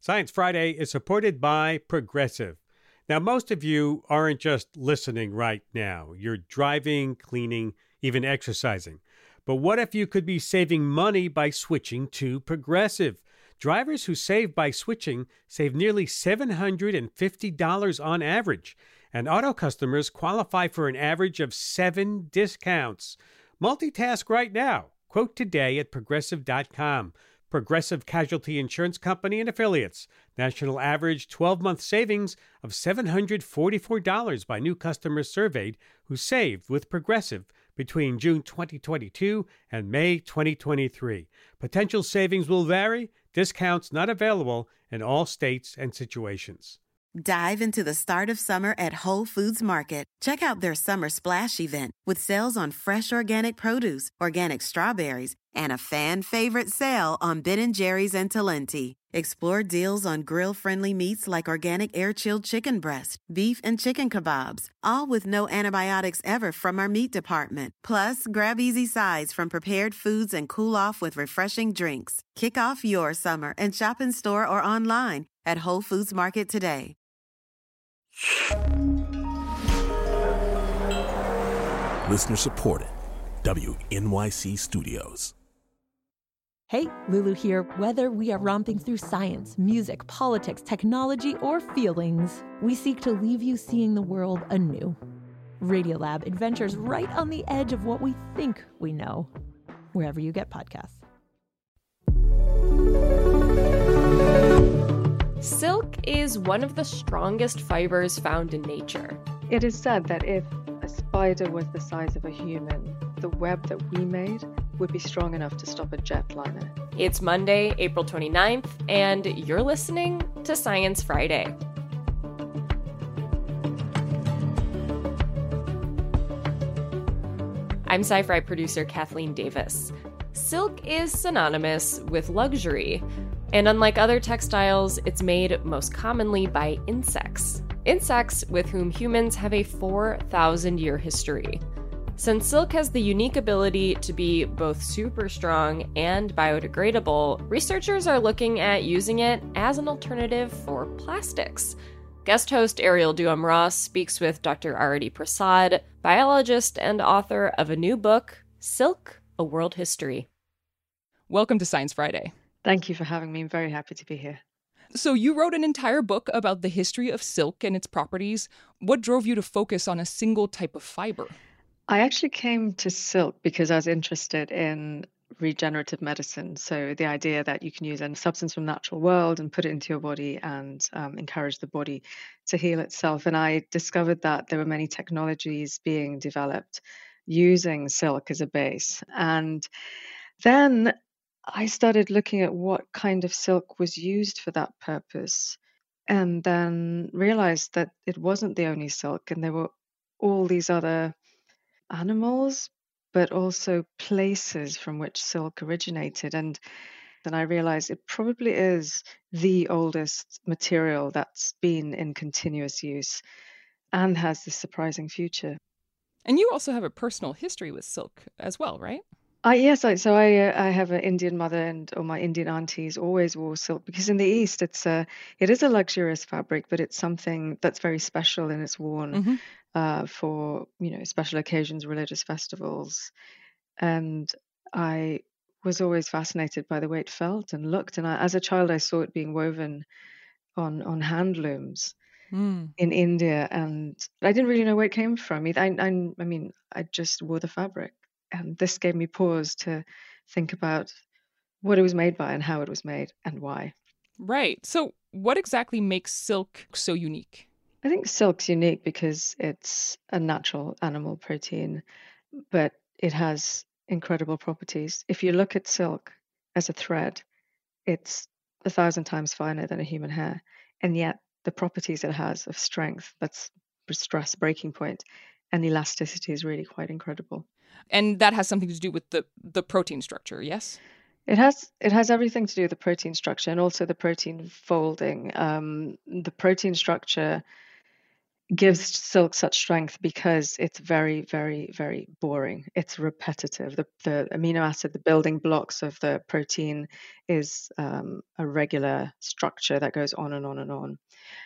Science Friday is supported by Progressive. Now, most of you aren't just listening right now. You're driving, cleaning, even exercising. But what if you could be saving money by switching to Progressive? Drivers who save by switching save nearly $750 on average. And auto customers qualify for an average of 7 discounts. Multitask right now. Quote today at Progressive.com. Progressive Casualty Insurance Company and Affiliates. National average 12-month savings of $744 by new customers surveyed who saved with Progressive between June 2022 and May 2023. Potential savings will vary. Discounts not available in all states and situations. Dive into the start of summer at Whole Foods Market. Check out their Summer Splash event with sales on fresh organic produce, organic strawberries, and a fan-favorite sale on Ben & Jerry's and Talenti. Explore deals on grill-friendly meats like organic air-chilled chicken breast, beef and chicken kebabs, all with no antibiotics ever from our meat department. Plus, grab easy sides from prepared foods and cool off with refreshing drinks. Kick off your summer and shop in store or online at Whole Foods Market today. Listener supported. WNYC Studios. Hey, Lulu here. Whether we are romping through science, music, politics, technology, or feelings, we seek to leave you seeing the world anew. Radiolab adventures right on the edge of what we think we know, wherever you get podcasts. Silk is one of the strongest fibers found in nature. It is said that if a spider was the size of a human, the web that we made would be strong enough to stop a jetliner. It's Monday, April 29th, and you're listening to Science Friday. I'm Sci-Fi producer Kathleen Davis. Silk is synonymous with luxury, and unlike other textiles, it's made most commonly by insects. Insects with whom humans have a 4,000-year history. Since silk has the unique ability to be both super strong and biodegradable, researchers are looking at using it as an alternative for plastics. Guest host Ariel Duham-Ross speaks with Dr. Arati Prasad, biologist and author of a new book, Silk, A World History. Welcome to Science Friday. Thank you for having me. I'm very happy to be here. So you wrote an entire book about the history of silk and its properties. What drove you to focus on a single type of fiber? I actually came to silk because I was interested in regenerative medicine. So the idea that you can use a substance from the natural world and put it into your body and encourage the body to heal itself. And I discovered that there were many technologies being developed using silk as a base. And then I started looking at what kind of silk was used for that purpose, and then realized that it wasn't the only silk, and there were all these other animals, but also places from which silk originated. And then I realized it probably is the oldest material that's been in continuous use and has this surprising future. And you also have a personal history with silk as well, right? Yes, I have an Indian mother, and all my Indian aunties always wore silk because in the East it is a luxurious fabric, but it's something that's very special and it's worn for special occasions, religious festivals. And I was always fascinated by the way it felt and looked. And as a child, I saw it being woven on hand looms in India, and I didn't really know where it came from. I just wore the fabric. And this gave me pause to think about what it was made by and how it was made and why. Right. So what exactly makes silk so unique? I think silk's unique because it's a natural animal protein, but it has incredible properties. If you look at silk as a thread, it's 1,000 times finer than a human hair. And yet the properties it has of strength, that's stress breaking point, and elasticity is really quite incredible. And that has something to do with the protein structure, yes? It has everything to do with the protein structure and also the protein folding. The protein structure gives silk such strength because it's very, very, very boring. It's repetitive. The amino acid, the building blocks of the protein is a regular structure that goes on and on and on.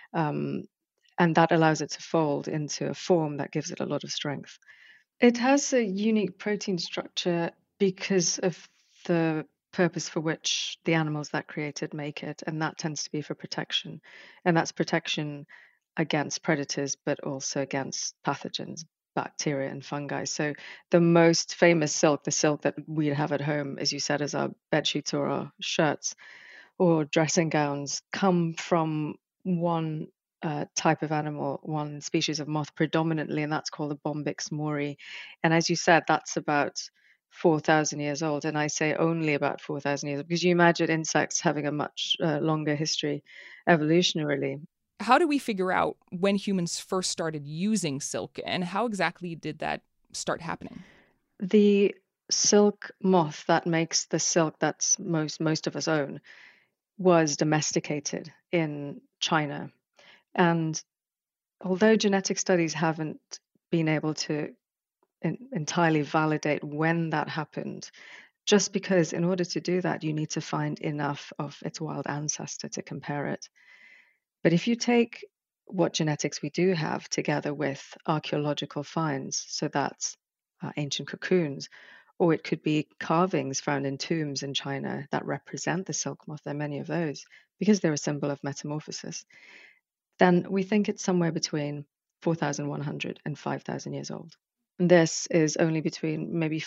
And that allows it to fold into a form that gives it a lot of strength. It has a unique protein structure because of the purpose for which the animals that create it make it, and that tends to be for protection. And that's protection against predators, but also against pathogens, bacteria and fungi. So the most famous silk, the silk that we have at home, as you said, is our bed sheets or our shirts or dressing gowns, come from one type of animal, one species of moth predominantly, and that's called the Bombyx mori. And as you said, that's about 4,000 years old. And I say only about 4,000 years, because you imagine insects having a much longer history evolutionarily. How do we figure out when humans first started using silk, and how exactly did that start happening? The silk moth that makes the silk that's most of us own was domesticated in China. And although genetic studies haven't been able to entirely validate when that happened, just because in order to do that, you need to find enough of its wild ancestor to compare it. But if you take what genetics we do have together with archaeological finds, so that's ancient cocoons, or it could be carvings found in tombs in China that represent the silk moth, there are many of those, because they're a symbol of metamorphosis, then we think it's somewhere between 4,100 and 5,000 years old. And this is only between maybe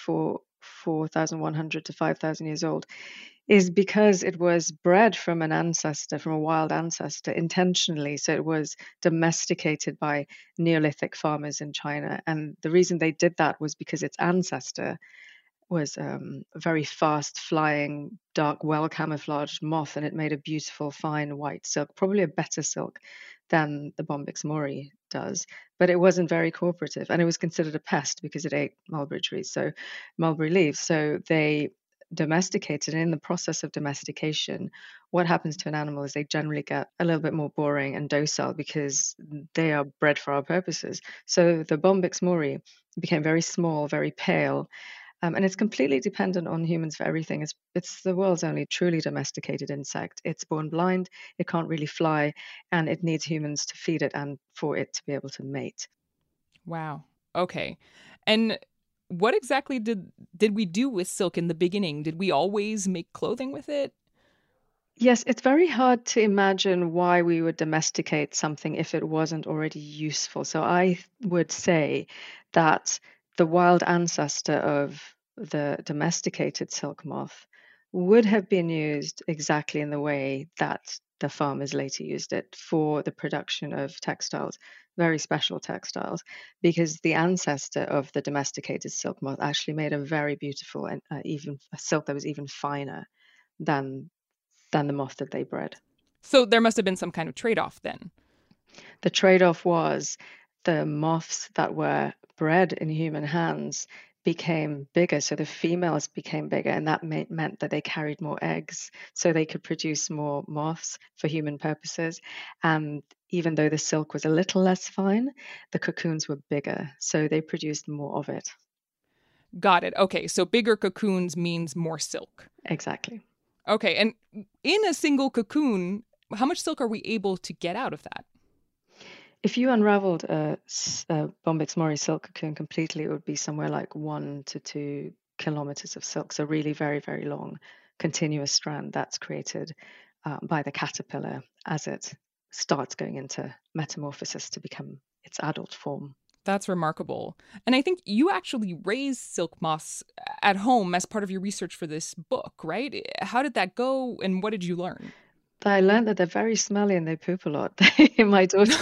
4,100 to 5,000 years old, is because it was bred from an ancestor, from a wild ancestor, intentionally. So it was domesticated by Neolithic farmers in China. And the reason they did that was because its ancestor was a very fast flying, dark, well camouflaged moth, and it made a beautiful, fine white silk, probably a better silk than the Bombyx mori does. But it wasn't very cooperative, and it was considered a pest because it ate mulberry trees, so mulberry leaves. So they domesticated, and in the process of domestication, what happens to an animal is they generally get a little bit more boring and docile because they are bred for our purposes. So the Bombyx mori became very small, very pale. And it's completely dependent on humans for everything. It's the world's only truly domesticated insect. It's born blind, it can't really fly, and it needs humans to feed it and for it to be able to mate. Wow. Okay. And what exactly did we do with silk in the beginning? Did we always make clothing with it? Yes, it's very hard to imagine why we would domesticate something if it wasn't already useful. So I would say that the wild ancestor of the domesticated silk moth would have been used exactly in the way that the farmers later used it for the production of textiles, very special textiles, because the ancestor of the domesticated silk moth actually made a very beautiful and even a silk that was even finer than the moth that they bred. So there must have been some kind of trade-off then. The trade-off was the moths that were bred in human hands became bigger. So the females became bigger, and that meant that they carried more eggs, so they could produce more moths for human purposes. And even though the silk was a little less fine, the cocoons were bigger, so they produced more of it. Got it. Okay, so bigger cocoons means more silk. Exactly. Okay, and in a single cocoon, how much silk are we able to get out of that? If you unraveled a Bombyx mori silk cocoon completely, it would be somewhere like 1 to 2 kilometers of silk. So really very, very long, continuous strand that's created by the caterpillar as it starts going into metamorphosis to become its adult form. That's remarkable. And I think you actually raised silk moths at home as part of your research for this book, right? How did that go, and what did you learn? I learned that they're very smelly and they poop a lot. My daughter,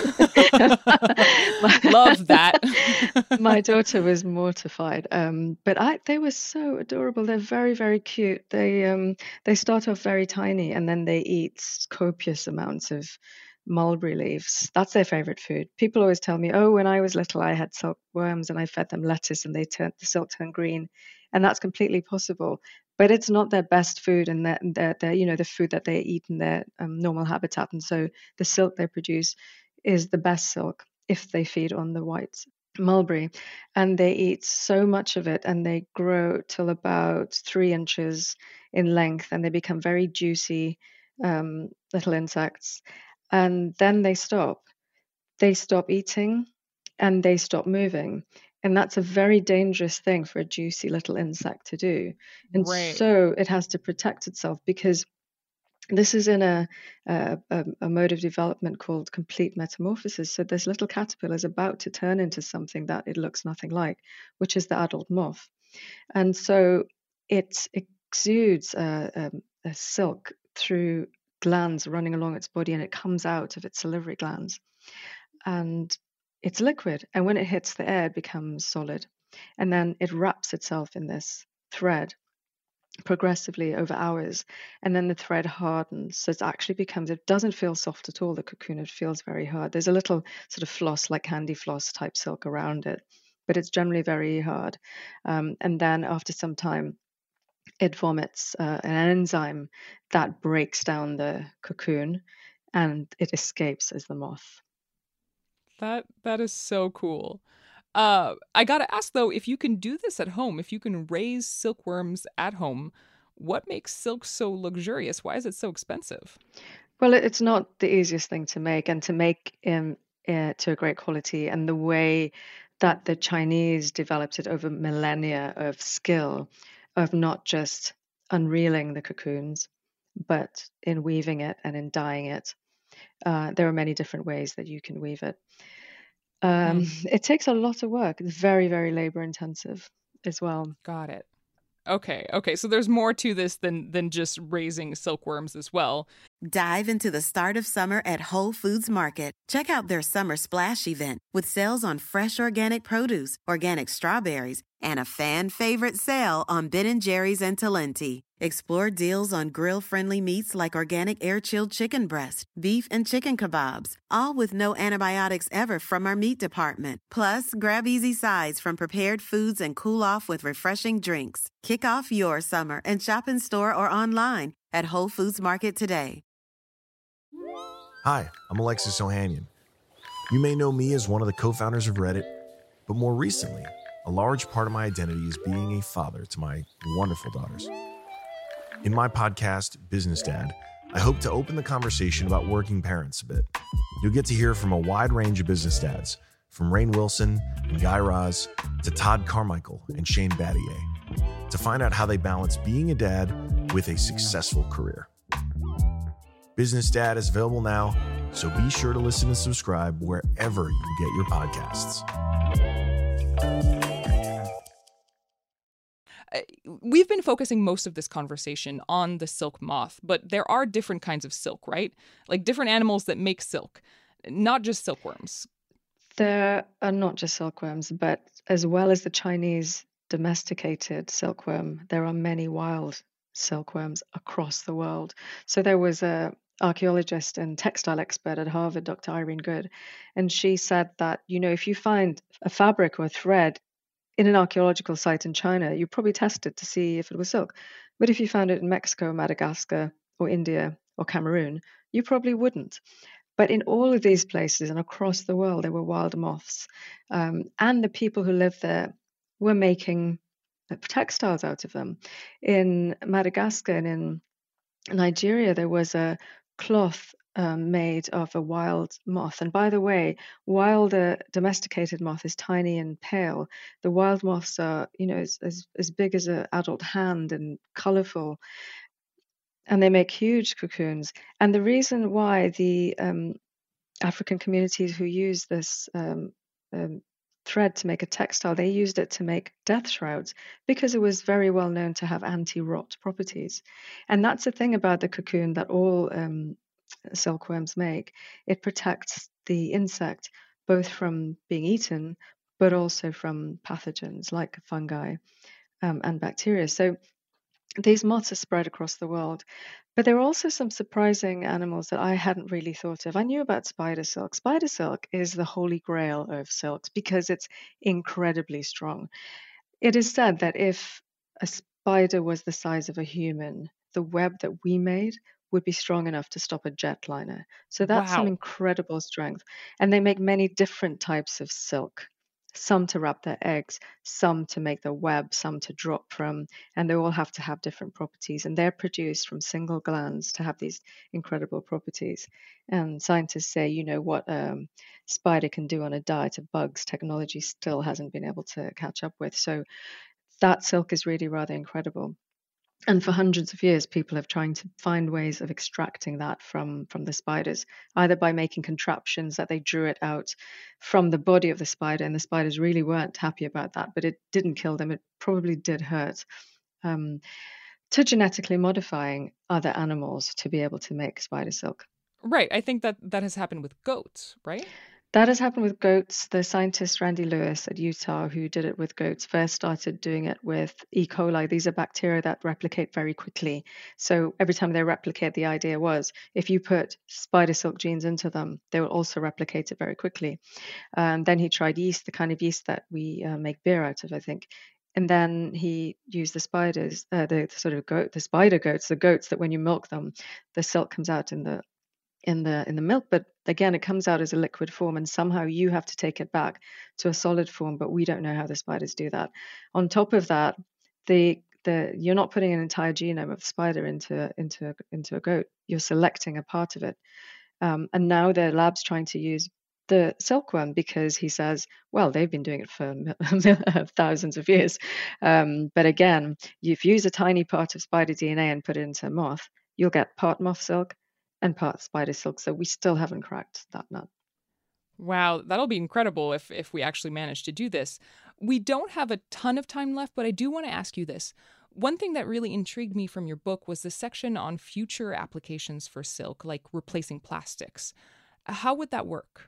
love that. My daughter was mortified, but they were so adorable. They're very, very cute. They start off very tiny, and then they eat copious amounts of mulberry leaves. That's their favorite food. People always tell me, "Oh, when I was little, I had silkworms and I fed them lettuce, and the silk turned green," and that's completely possible. But it's not their best food, and they're the food that they eat in their normal habitat. And so the silk they produce is the best silk. if they feed on the white mulberry. And they eat so much of it, and they grow till about 3 inches in length, and they become very juicy little insects. And then they stop. They stop eating and they stop moving. And that's a very dangerous thing for a juicy little insect to do. And Right. so it has to protect itself, because this is in a mode of development called complete metamorphosis. So this little caterpillar is about to turn into something that it looks nothing like, which is the adult moth. And so it exudes a silk through glands running along its body, and it comes out of its salivary glands. And it's liquid. And when it hits the air, it becomes solid. And then it wraps itself in this thread progressively over hours, and then the thread hardens. So it actually it doesn't feel soft at all, the cocoon. It feels very hard. There's a little sort of floss, like candy floss type silk around it, but it's generally very hard. And then after some time, it vomits an enzyme that breaks down the cocoon, and it escapes as the moth. That is so cool. I gotta ask though, if you can do this at home, if you can raise silkworms at home, what makes silk so luxurious? Why is it so expensive? Well, it's not the easiest thing to make, and to make to a great quality. And the way that the Chinese developed it over millennia of skill, of not just unreeling the cocoons, but in weaving it and in dyeing it. There are many different ways that you can weave it. It takes a lot of work. It's very, very labor intensive as well. Got it. Okay. So there's more to this than just raising silkworms as well. Dive into the start of summer at Whole Foods Market. Check out their Summer Splash event with sales on fresh organic produce, organic strawberries, and a fan-favorite sale on Ben & Jerry's and Talenti. Explore deals on grill-friendly meats like organic air-chilled chicken breast, beef and chicken kebabs, all with no antibiotics ever from our meat department. Plus, grab easy sides from prepared foods and cool off with refreshing drinks. Kick off your summer and shop in store or online at Whole Foods Market today. Hi, I'm Alexis Ohanian. You may know me as one of the co-founders of Reddit, but more recently, a large part of my identity is being a father to my wonderful daughters. In my podcast, Business Dad, I hope to open the conversation about working parents a bit. You'll get to hear from a wide range of business dads, from Rainn Wilson and Guy Raz to Todd Carmichael and Shane Battier, to find out how they balance being a dad with a successful career. Business Dad is available now, so be sure to listen and subscribe wherever you get your podcasts. We've been focusing most of this conversation on the silk moth, but there are different kinds of silk, right? Like different animals that make silk, not just silkworms. There are not just silkworms, but as well as the Chinese domesticated silkworm, there are many wild silkworms across the world. So there was a archaeologist and textile expert at Harvard, Dr. Irene Good, and she said that, if you find a fabric or a thread in an archaeological site in China, you probably test it to see if it was silk. But if you found it in Mexico, Madagascar, or India, or Cameroon, you probably wouldn't. But in all of these places and across the world, there were wild moths. And the people who lived there were making textiles out of them. In Madagascar and in Nigeria, there was a cloth made of a wild moth. And by the way, while the domesticated moth is tiny and pale, the wild moths are, as big as an adult hand and colorful. And they make huge cocoons. And the reason why the African communities who use this thread to make a textile, they used it to make death shrouds because it was very well known to have anti-rot properties. And that's the thing about the cocoon that all silkworms make. It protects the insect both from being eaten, but also from pathogens like fungi and bacteria. So these moths are spread across the world. But there are also some surprising animals that I hadn't really thought of. I knew about spider silk. Spider silk is the holy grail of silks because it's incredibly strong. It is said that if a spider was the size of a human, the web that we made would be strong enough to stop a jetliner. So that's some Wow. incredible strength. And they make many different types of silk. Some to wrap their eggs, some to make the web, some to drop from, and they all have to have different properties. And they're produced from single glands to have these incredible properties. And scientists say, what spider can do on a diet of bugs, technology still hasn't been able to catch up with. So that silk is really rather incredible. And for hundreds of years, people have tried to find ways of extracting that from the spiders, either by making contraptions that they drew it out from the body of the spider, and the spiders really weren't happy about that, but it didn't kill them. It probably did hurt. To genetically modifying other animals to be able to make spider silk. Right. I think that has happened with goats, right? That has happened with goats. The scientist Randy Lewis at Utah, who did it with goats, first started doing it with E. coli. These are bacteria that replicate very quickly. So every time they replicate, the idea was if you put spider silk genes into them, they will also replicate it very quickly. Then he tried yeast, the kind of yeast that we make beer out of, I think. And then he used the spiders, the spider goats, the goats that when you milk them, the silk comes out in the milk, but again, it comes out as a liquid form, and somehow you have to take it back to a solid form, but we don't know how the spiders do that. On top of that, you're not putting an entire genome of the spider into a goat. You're selecting a part of it. And now the lab's trying to use the silkworm because he says, well, they've been doing it for thousands of years. But again, if you use a tiny part of spider DNA and put it into a moth, you'll get part moth silk and part spider silk. So we still haven't cracked that nut. Wow, that'll be incredible if we actually manage to do this. We don't have a ton of time left, but I do want to ask you this. One thing that really intrigued me from your book was the section on future applications for silk, like replacing plastics. How would that work?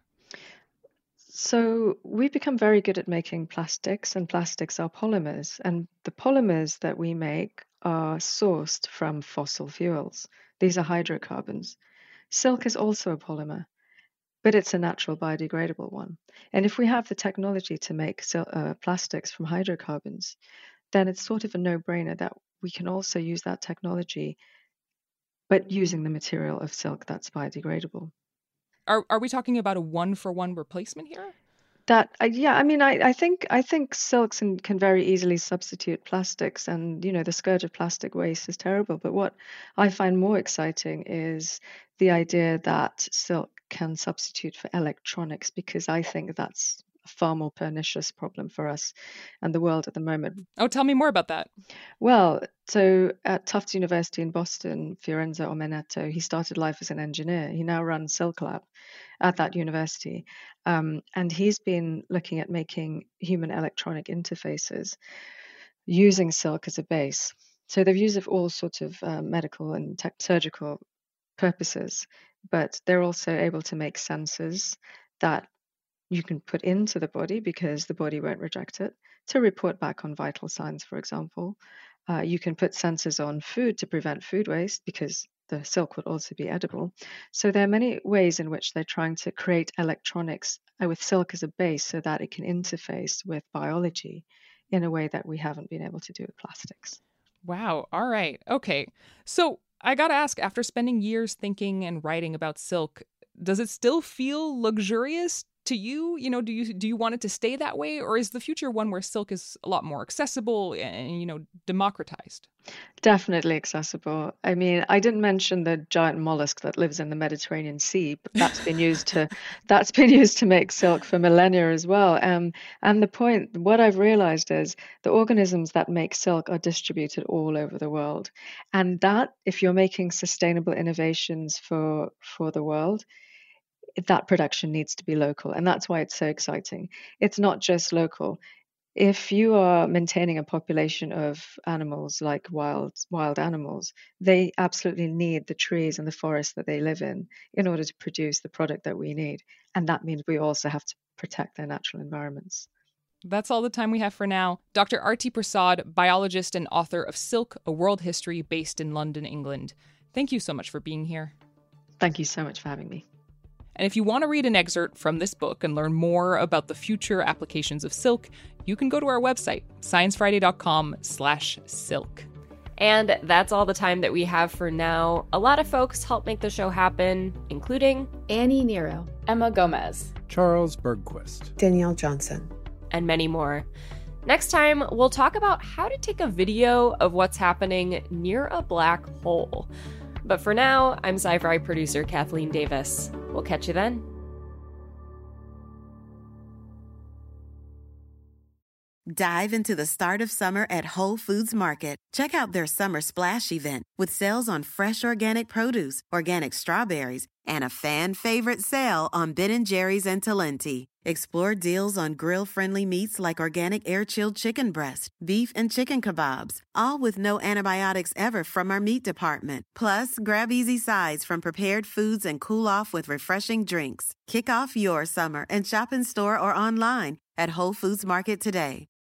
So we've become very good at making plastics, and plastics are polymers. And the polymers that we make are sourced from fossil fuels. These are hydrocarbons. Silk is also a polymer, but it's a natural biodegradable one. And if we have the technology to make plastics from hydrocarbons, then it's sort of a no-brainer that we can also use that technology, but using the material of silk that's biodegradable. Are we talking about a one-for-one replacement here? I think silks can very easily substitute plastics, and the scourge of plastic waste is terrible. But what I find more exciting is the idea that silk can substitute for electronics, because I think that's a far more pernicious problem for us and the world at the moment. Oh, tell me more about that. Well, so at Tufts University in Boston, Fiorenzo Omenetto, he started life as an engineer. He now runs Silk Lab at that university. And he's been looking at making human electronic interfaces using silk as a base. So they've used it for all sorts of medical and surgical purposes, but they're also able to make sensors that you can put into the body because the body won't reject it, to report back on vital signs, for example. You can put sensors on food to prevent food waste because the silk would also be edible. So there are many ways in which they're trying to create electronics with silk as a base so that it can interface with biology in a way that we haven't been able to do with plastics. Wow. All right. Okay. So I got to ask, after spending years thinking and writing about silk, does it still feel luxurious to you? Do you want it to stay that way, or is the future one where silk is a lot more accessible and democratized? Definitely accessible. I mean, I didn't mention the giant mollusk that lives in the Mediterranean Sea, but that's been used to make silk for millennia as well. And what I've realized is the organisms that make silk are distributed all over the world, and that if you're making sustainable innovations for the world, that production needs to be local. And that's why it's so exciting. It's not just local. If you are maintaining a population of animals like wild animals, they absolutely need the trees and the forests that they live in order to produce the product that we need. And that means we also have to protect their natural environments. That's all the time we have for now. Dr. Arti Prasad, biologist and author of Silk, A World History, based in London, England. Thank you so much for being here. Thank you so much for having me. And if you want to read an excerpt from this book and learn more about the future applications of silk, you can go to our website, sciencefriday.com/silk. And that's all the time that we have for now. A lot of folks helped make the show happen, including Annie Nero, Emma Gomez, Charles Bergquist, Danielle Johnson, and many more. Next time, we'll talk about how to take a video of what's happening near a black hole. But for now, I'm sci-fi producer Kathleen Davis. We'll catch you then. Dive into the start of summer at Whole Foods Market. Check out their Summer Splash event with sales on fresh organic produce, organic strawberries, and a fan-favorite sale on Ben & Jerry's and Talenti. Explore deals on grill-friendly meats like organic air-chilled chicken breast, beef and chicken kebabs, all with no antibiotics ever from our meat department. Plus, grab easy sides from prepared foods and cool off with refreshing drinks. Kick off your summer and shop in store or online at Whole Foods Market today.